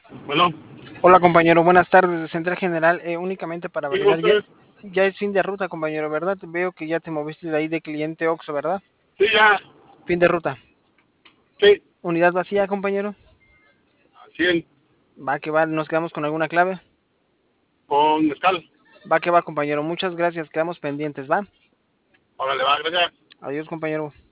Bueno, Hola compañero, buenas tardes de Central General. Únicamente para sí, validar, ya, usted, ya es fin de ruta, compañero, ¿verdad? Veo que ya te moviste de ahí de cliente Oxxo, ¿verdad? sí, ya, Fin de ruta. sí, Unidad vacía, compañero. a 100 Va que va, nos quedamos con alguna clave. con mezcal. Va que va, compañero. Muchas gracias, quedamos pendientes, ¿va? Órale, va, gracias. Adiós, compañero.